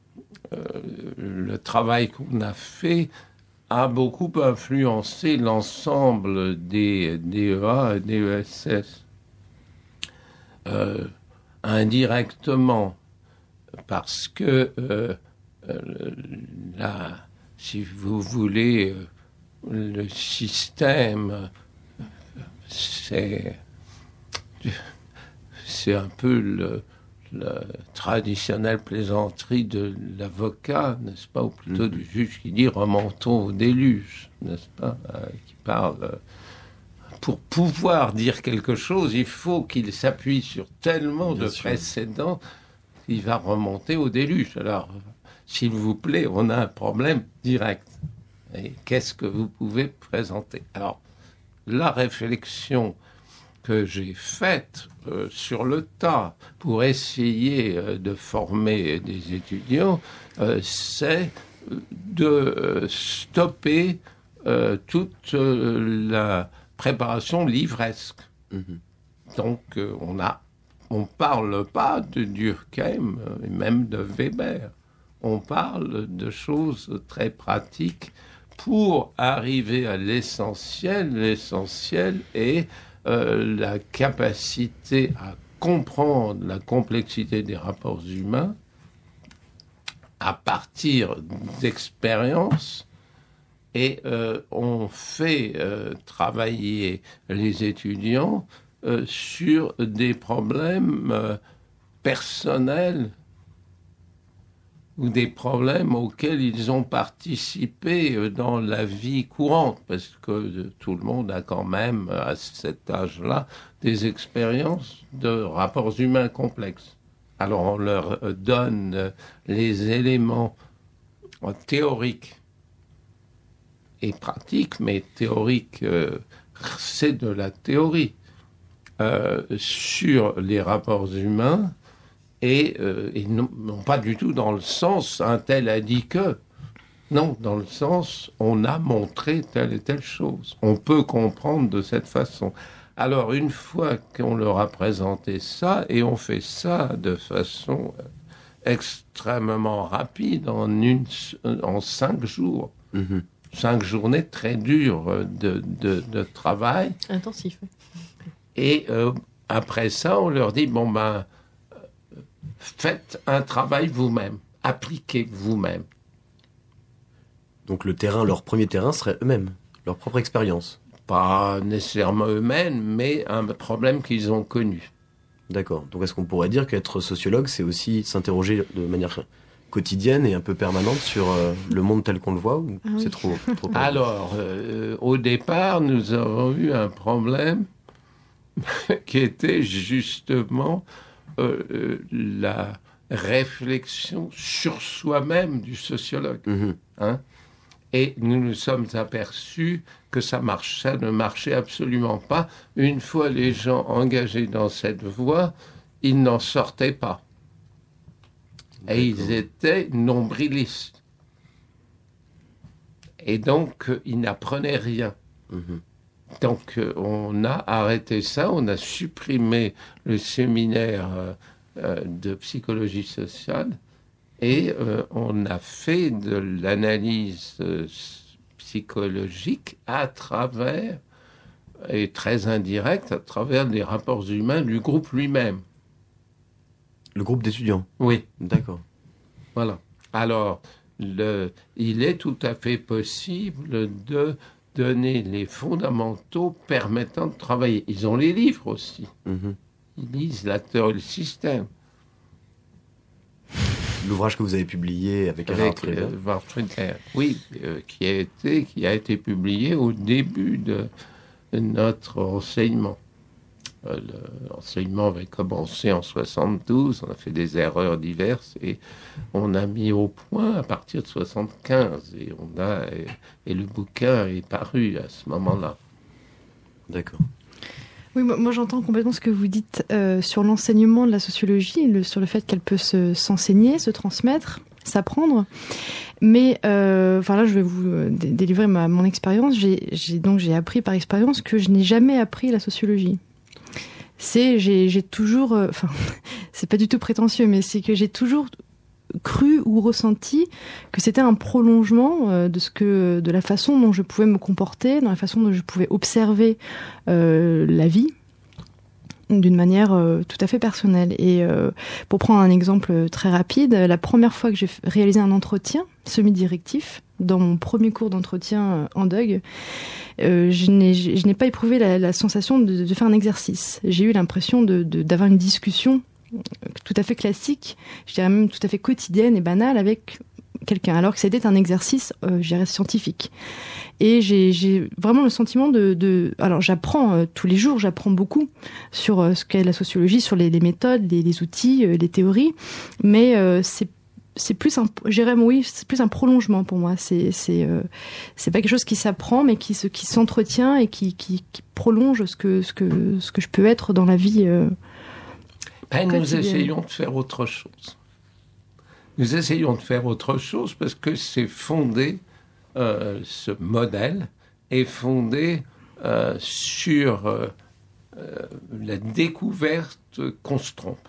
le travail qu'on a fait a beaucoup influencé l'ensemble des DEA et des ESS. Indirectement, parce que si vous voulez, le système, c'est un peu la traditionnelle plaisanterie de l'avocat, n'est-ce pas, ou plutôt du juge qui dit « remontons au déluge », n'est-ce pas, qui parle... Pour pouvoir dire quelque chose, il faut qu'il s'appuie sur tellement de précédents qu'il va remonter au déluge. Alors, s'il vous plaît, on a un problème direct. Et qu'est-ce que vous pouvez présenter ? Alors, la réflexion que j'ai faite sur le tas pour essayer de former des étudiants, c'est de stopper toute la préparation livresque. Donc, on parle pas de Durkheim, et même de Weber. On parle de choses très pratiques pour arriver à l'essentiel. L'essentiel est la capacité à comprendre la complexité des rapports humains à partir d'expériences. Et on fait travailler les étudiants sur des problèmes personnels ou des problèmes auxquels ils ont participé dans la vie courante, parce que tout le monde a quand même, à cet âge-là, des expériences de rapports humains complexes. Alors on leur donne les éléments théoriques et pratique, mais théorique, c'est de la théorie, sur les rapports humains, et non pas du tout dans le sens un tel a dit que, non, dans le sens on a montré telle et telle chose. On peut comprendre de cette façon. Alors une fois qu'on leur a présenté ça, et on fait ça de façon extrêmement rapide, en 5 jours, 5 journées très dures de travail. Intensif. Et après ça, on leur dit, faites un travail vous-même, appliquez vous-même. Donc leur premier terrain serait eux-mêmes, leur propre expérience. Pas nécessairement eux-mêmes, mais un problème qu'ils ont connu. D'accord. Donc est-ce qu'on pourrait dire qu'être sociologue, c'est aussi s'interroger de manière quotidienne et un peu permanente sur le monde tel qu'on le voit, ou c'est trop Alors, au départ, nous avons eu un problème qui était justement la réflexion sur soi-même du sociologue. Hein? Et nous nous sommes aperçus que ça ne marchait absolument pas. Une fois les gens engagés dans cette voie, ils n'en sortaient pas. Et ils étaient nombrilistes. Et donc, ils n'apprenaient rien. Donc, on a arrêté ça, on a supprimé le séminaire de psychologie sociale et on a fait de l'analyse psychologique à travers, et très indirecte, à travers des rapports humains du groupe lui-même. Le groupe d'étudiants? Oui. D'accord. Voilà. Alors, il est tout à fait possible de donner les fondamentaux permettant de travailler. Ils ont les livres aussi. Ils lisent L'acteur et le système. L'ouvrage que vous avez publié avec Wartreber. Oui, qui a été publié au début de notre enseignement. L'enseignement avait commencé en 72, on a fait des erreurs diverses et on a mis au point à partir de 75 et le bouquin est paru à ce moment-là. D'accord. Oui, moi j'entends complètement ce que vous dites sur l'enseignement de la sociologie, sur le fait qu'elle peut s'enseigner, se transmettre, s'apprendre. Mais là, je vais vous délivrer mon expérience. J'ai appris par expérience que je n'ai jamais appris la sociologie. J'ai toujours, c'est pas du tout prétentieux, mais c'est que j'ai toujours cru ou ressenti que c'était un prolongement de la façon dont je pouvais me comporter, dans la façon dont je pouvais observer la vie d'une manière tout à fait personnelle. Et pour prendre un exemple très rapide, la première fois que j'ai réalisé un entretien semi-directif, dans mon premier cours d'entretien en DUG, je n'ai pas éprouvé la sensation de faire un exercice. J'ai eu l'impression d'avoir une discussion tout à fait classique, je dirais même tout à fait quotidienne et banale avec quelqu'un, alors que c'était un exercice, je dirais, scientifique. Et j'ai vraiment le sentiment alors j'apprends tous les jours, j'apprends beaucoup sur ce qu'est la sociologie, sur les méthodes, les outils, les théories, mais c'est plus c'est plus un prolongement pour moi. C'est pas quelque chose qui s'apprend, mais qui s'entretient et qui prolonge ce que je peux être dans la vie. Nous essayons de faire autre chose. Nous essayons de faire autre chose parce que c'est fondé, ce modèle est fondé sur la découverte qu'on se trompe.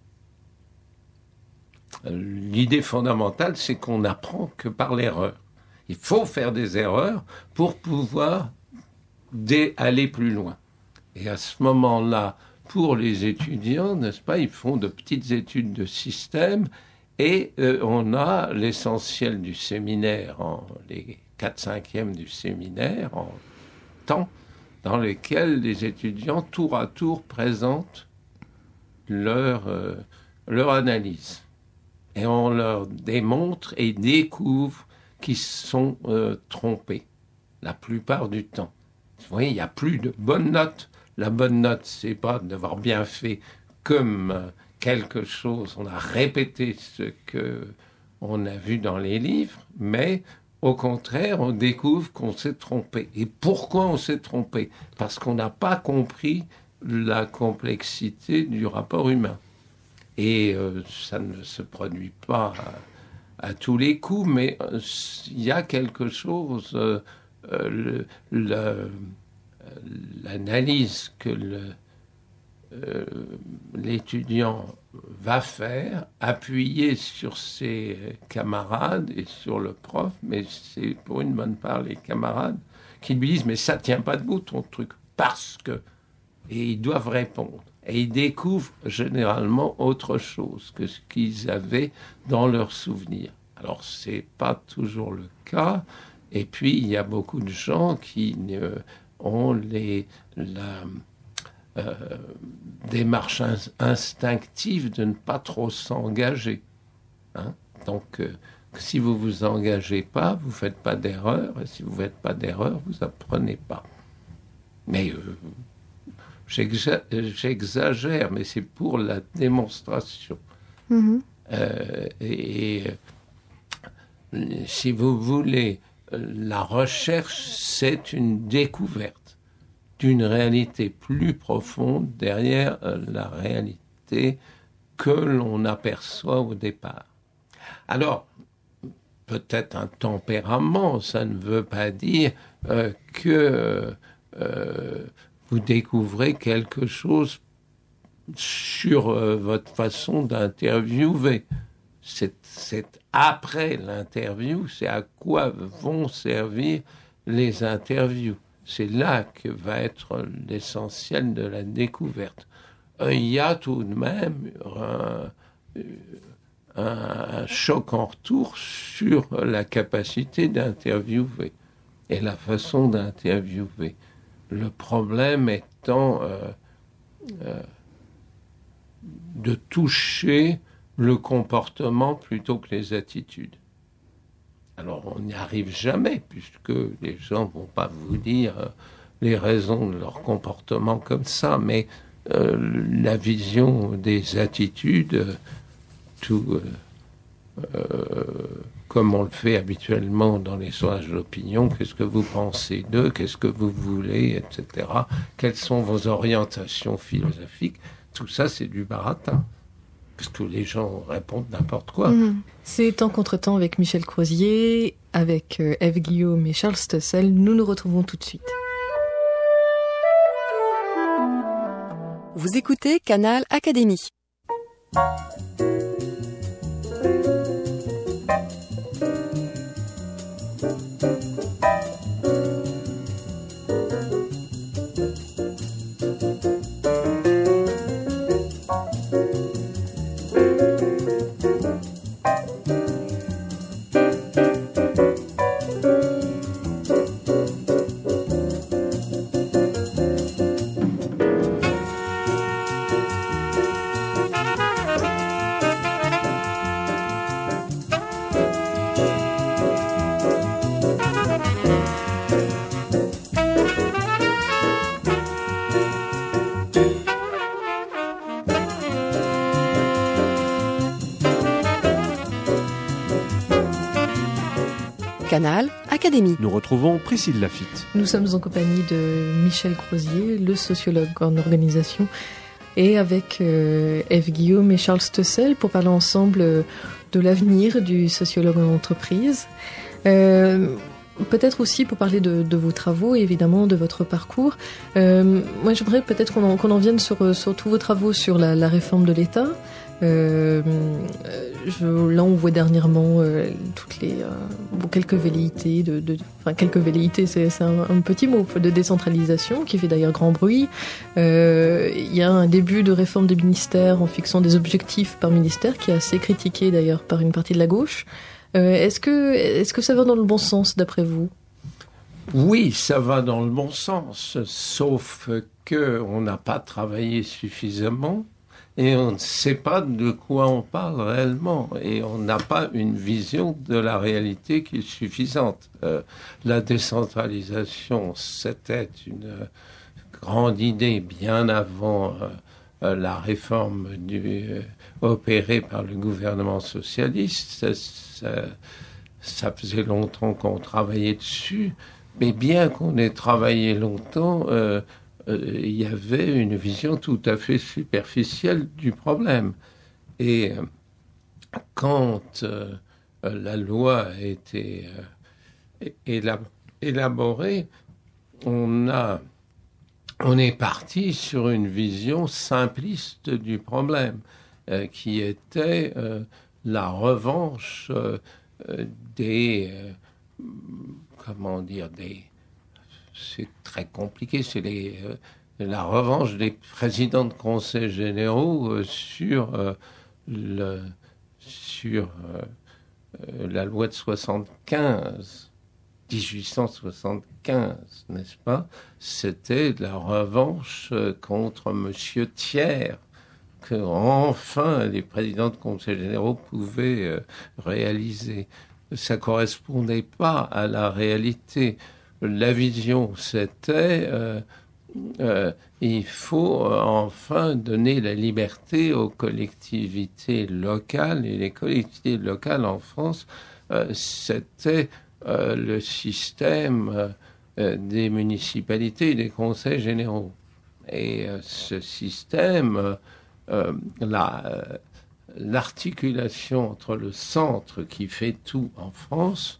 L'idée fondamentale, c'est qu'on n'apprend que par l'erreur. Il faut faire des erreurs pour pouvoir aller plus loin. Et à ce moment-là, pour les étudiants, n'est-ce pas, ils font de petites études de système et on a l'essentiel du séminaire, les 4/5e du séminaire, en temps dans lesquels les étudiants, tour à tour, présentent leur analyse. Et on leur démontre et découvre qu'ils sont trompés, la plupart du temps. Vous voyez, il n'y a plus de bonnes notes. La bonne note, c'est pas d'avoir bien fait comme quelque chose. On a répété ce qu'on a vu dans les livres, mais au contraire, on découvre qu'on s'est trompé. Et pourquoi on s'est trompé? Parce qu'on n'a pas compris la complexité du rapport humain. Et ça ne se produit pas à tous les coups, mais il y a quelque chose, l'analyse que l'étudiant va faire, appuyé sur ses camarades et sur le prof, mais c'est pour une bonne part les camarades qui lui disent « mais ça tient pas debout ton truc, parce que… » Et ils doivent répondre. Et ils découvrent généralement autre chose que ce qu'ils avaient dans leurs souvenirs. Alors, c'est pas toujours le cas. Et puis, il y a beaucoup de gens qui ont la démarche instinctive de ne pas trop s'engager. Hein, Donc, si vous vous engagez pas, vous faites pas d'erreur, et si vous faites pas d'erreur, vous apprenez pas. Mais j'exagère, mais c'est pour la démonstration. Si vous voulez, la recherche, c'est une découverte d'une réalité plus profonde derrière la réalité que l'on aperçoit au départ. Alors, peut-être un tempérament, ça ne veut pas dire que vous découvrez quelque chose sur votre façon d'interviewer. C'est après l'interview, c'est à quoi vont servir les interviews. C'est là que va être l'essentiel de la découverte. Il y a tout de même un choc en retour sur la capacité d'interviewer et la façon d'interviewer. Le problème étant de toucher le comportement plutôt que les attitudes. Alors on n'y arrive jamais, puisque les gens ne vont pas vous dire les raisons de leur comportement comme ça, mais la vision des attitudes, comme on le fait habituellement dans les sondages d'opinion, qu'est-ce que vous pensez d'eux, qu'est-ce que vous voulez, etc. Quelles sont vos orientations philosophiques, tout ça c'est du baratin. Parce que les gens répondent n'importe quoi. C'est Temps contre temps avec Michel Crozier, avec Ève Guillaume et Charles Stossel. Nous nous retrouvons tout de suite. Vous écoutez Canal Académie. Canal Académie. Nous retrouvons Priscille Laffitte. Nous sommes en compagnie de Michel Crozier, le sociologue en organisation, et avec Ève Guillaume et Charles Stossel pour parler ensemble de l'avenir du sociologue en entreprise. Peut-être aussi pour parler de vos travaux et évidemment de votre parcours. Moi, j'aimerais peut-être qu'on en vienne sur tous vos travaux sur la réforme de l'État. Là, on voit dernièrement toutes les quelques velléités quelques velléités, c'est un petit mot de décentralisation qui fait d'ailleurs grand bruit. Il y a un début de réforme des ministères en fixant des objectifs par ministère qui est assez critiqué d'ailleurs par une partie de la gauche. Est-ce que ça va dans le bon sens d'après vous ? Oui, ça va dans le bon sens, sauf que on n'a pas travaillé suffisamment. Et on ne sait pas de quoi on parle réellement. Et on n'a pas une vision de la réalité qui est suffisante. La décentralisation, c'était une grande idée bien avant la réforme opérée par le gouvernement socialiste. Ça faisait longtemps qu'on travaillait dessus. Mais bien qu'on ait travaillé longtemps... il y avait une vision tout à fait superficielle du problème. Et quand la loi a été élaborée, on est parti sur une vision simpliste du problème, qui était la revanche c'est très compliqué, c'est la revanche des présidents de conseils généraux sur la loi de 1875, n'est-ce pas ? C'était la revanche contre Monsieur Thiers, qu'enfin les présidents de conseils généraux pouvaient réaliser. Ça ne correspondait pas à la réalité. La vision, c'était il faut enfin donner la liberté aux collectivités locales. Et les collectivités locales en France, c'était le système des municipalités et des conseils généraux. Et ce système, l'articulation entre le centre qui fait tout en France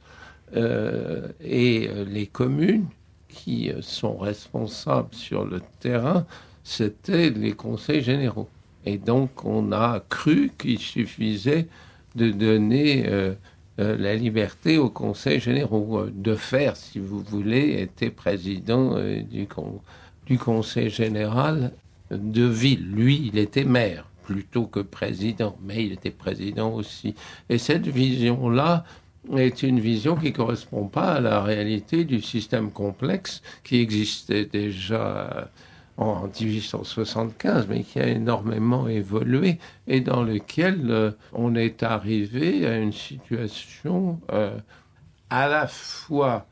et les communes qui sont responsables sur le terrain, c'était les conseils généraux. Et donc on a cru qu'il suffisait de donner la liberté aux conseils généraux. De faire, si vous voulez, était président du conseil général de ville. Lui, il était maire plutôt que président, mais il était président aussi. Et cette vision-là est une vision qui ne correspond pas à la réalité du système complexe qui existait déjà en 1875, mais qui a énormément évolué et dans lequel on est arrivé à une situation à la fois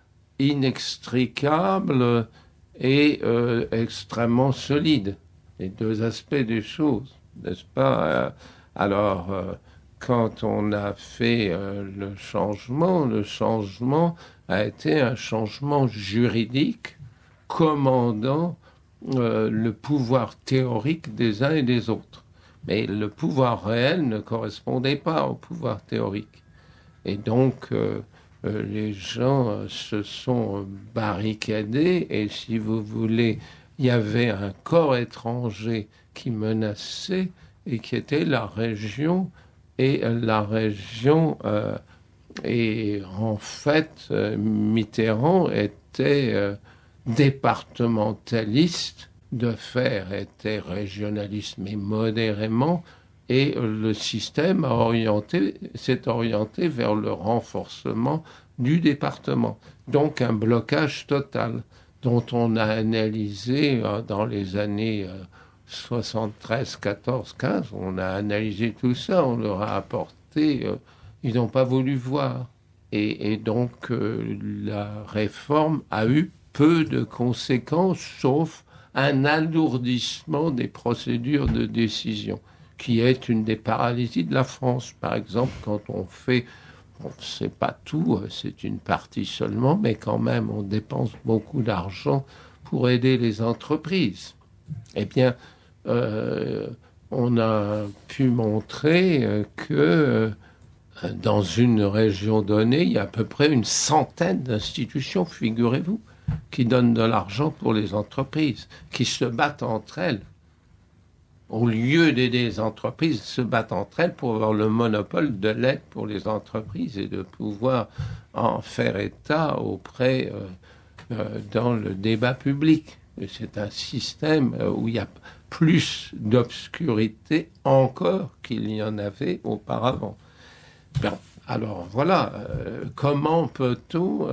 inextricable et extrêmement solide. Les deux aspects des choses, n'est-ce pas? Alors, quand on a fait le changement a été un changement juridique commandant le pouvoir théorique des uns et des autres. Mais le pouvoir réel ne correspondait pas au pouvoir théorique. Et donc, les gens se sont barricadés et, si vous voulez, il y avait un corps étranger qui menaçait et qui était la région. Et la région, et en fait, Mitterrand était départementaliste de faire, était régionaliste, mais modérément, et le système s'est orienté vers le renforcement du département. Donc un blocage total dont on a analysé dans les années 73, 14, 15, on a analysé tout ça, on leur a apporté, ils n'ont pas voulu voir. Et donc la réforme a eu peu de conséquences, sauf un alourdissement des procédures de décision, qui est une des paralysies de la France. Par exemple, quand on fait, c'est pas tout, c'est une partie seulement, mais quand même, on dépense beaucoup d'argent pour aider les entreprises. Eh bien, on a pu montrer que dans une région donnée, il y a à peu près une centaine d'institutions, figurez-vous, qui donnent de l'argent pour les entreprises, qui se battent entre elles. Au lieu d'aider les entreprises, se battent entre elles pour avoir le monopole de l'aide pour les entreprises et de pouvoir en faire état auprès dans le débat public. Et c'est un système où il y a plus d'obscurité encore qu'il y en avait auparavant. Bien, alors voilà, comment peut-on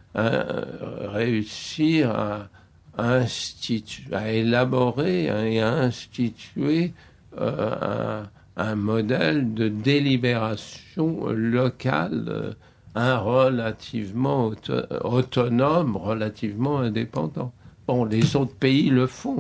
réussir à élaborer et à instituer un modèle de délibération locale relativement autonome, relativement indépendant. Bon, les autres pays le font.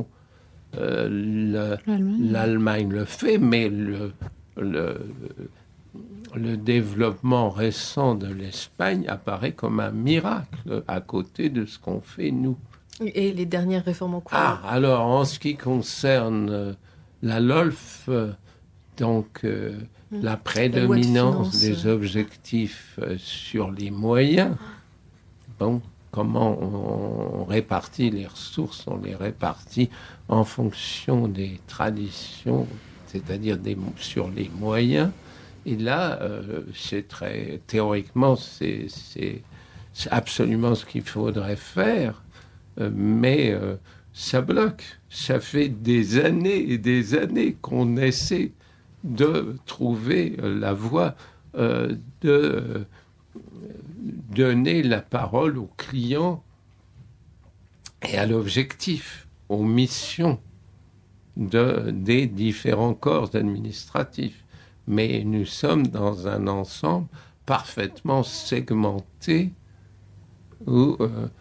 L'Allemagne le fait, mais le développement récent de l'Espagne apparaît comme un miracle à côté de ce qu'on fait nous. Et les dernières réformes en cours? Alors, en ce qui concerne la LOLF, donc la prédominance des objectifs sur les moyens, bon, comment on répartit les ressources? On les répartit en fonction des traditions, c'est-à-dire sur les moyens. Et là, c'est très théoriquement, c'est absolument ce qu'il faudrait faire, mais ça bloque. Ça fait des années et des années qu'on essaie de trouver la voie de donner la parole aux clients et à l'objectif, aux missions des différents corps administratifs. Mais nous sommes dans un ensemble parfaitement segmenté où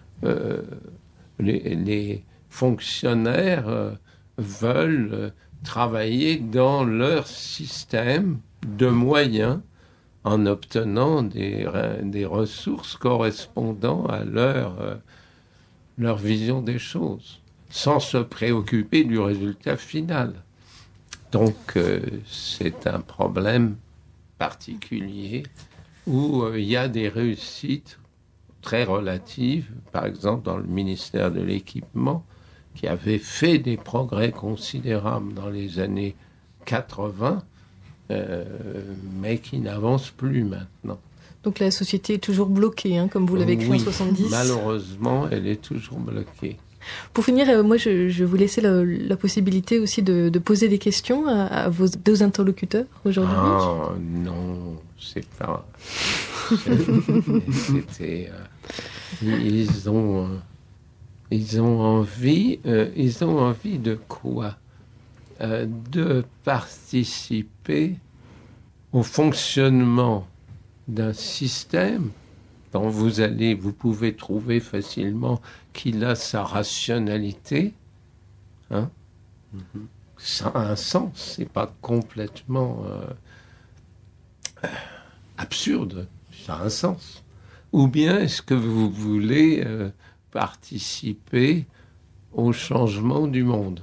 les fonctionnaires veulent travailler dans leur système de moyens en obtenant des ressources correspondant à leur vision des choses, sans se préoccuper du résultat final. Donc, c'est un problème particulier où il y a des réussites très relatives, par exemple dans le ministère de l'Équipement, qui avait fait des progrès considérables dans les années 80, mais qui n'avance plus maintenant. Donc la société est toujours bloquée, comme vous l'avez écrit en 70. Malheureusement, elle est toujours bloquée. Pour finir, moi, je vous laisser la possibilité aussi de poser des questions à vos deux interlocuteurs aujourd'hui. Ah non, c'est pas... C'était... Ils ont envie de quoi? De participer au fonctionnement d'un système dont vous pouvez trouver facilement qu'il a sa rationalité, Ça a un sens, c'est pas complètement absurde, ça a un sens. Ou bien est-ce que vous voulez participer au changement du monde?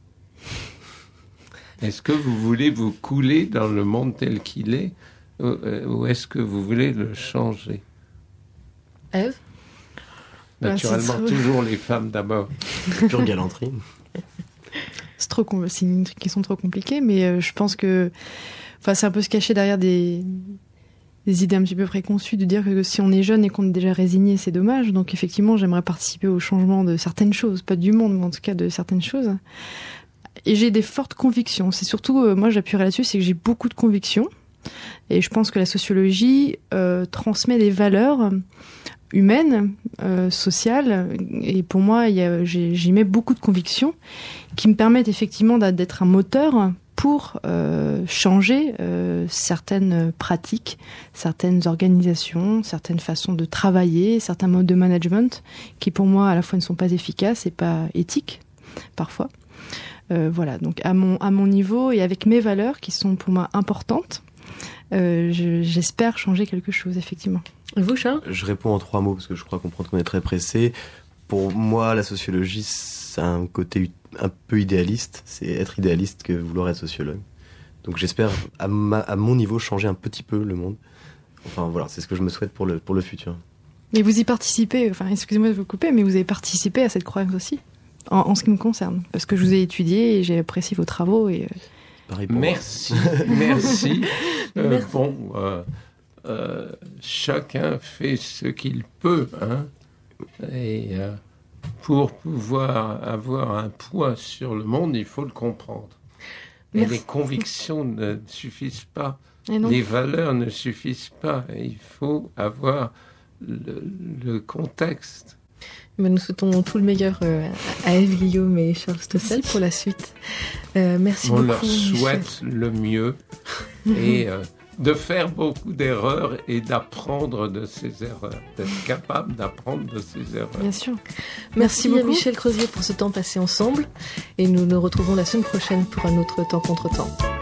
Est-ce que vous voulez vous couler dans le monde tel qu'il est, ou est-ce que vous voulez le changer? Ève? Naturellement, toujours les femmes d'abord. Pure galanterie. C'est une question trop compliquée, mais je pense que c'est un peu se cacher derrière des idées un petit peu préconçues, de dire que si on est jeune et qu'on est déjà résigné, c'est dommage. Donc effectivement, j'aimerais participer au changement de certaines choses, pas du monde, mais en tout cas de certaines choses. Et j'ai des fortes convictions. C'est surtout, moi j'appuierai là-dessus, c'est que j'ai beaucoup de convictions. Et je pense que la sociologie transmet des valeurs humaines, sociales. Et pour moi, j'y mets beaucoup de convictions qui me permettent effectivement d'être un moteur pour changer certaines pratiques, certaines organisations, certaines façons de travailler, certains modes de management qui pour moi à la fois ne sont pas efficaces et pas éthiques parfois. Voilà, donc à mon niveau et avec mes valeurs qui sont pour moi importantes, j'espère changer quelque chose, effectivement. Et vous, Charles ? Je réponds en 3 mots parce que je crois comprendre qu'on est très pressé. Pour moi, la sociologie, c'est un côté un peu idéaliste. C'est être idéaliste que vouloir être sociologue. Donc j'espère, à mon niveau, changer un petit peu le monde. Enfin voilà, c'est ce que je me souhaite pour le futur. Et vous y participez, excusez-moi de vous couper, mais vous avez participé à cette croyance aussi, en ce qui me concerne. Parce que je vous ai étudié et j'ai apprécié vos travaux. Et... Pareil pour merci. Chacun fait ce qu'il peut, et pour pouvoir avoir un poids sur le monde, il faut le comprendre. Et les convictions ne suffisent pas, les valeurs ne suffisent pas, il faut avoir le contexte. Nous souhaitons tout le meilleur à Ève Guillaume et Charles Stossel pour la suite. Merci beaucoup. On leur souhaite le mieux et de faire beaucoup d'erreurs et d'apprendre de ces erreurs, d'être capable d'apprendre de ces erreurs. Bien sûr. Merci beaucoup, Michel Crozier, pour ce temps passé ensemble. Et nous nous retrouvons la semaine prochaine pour un autre Temps contre Temps.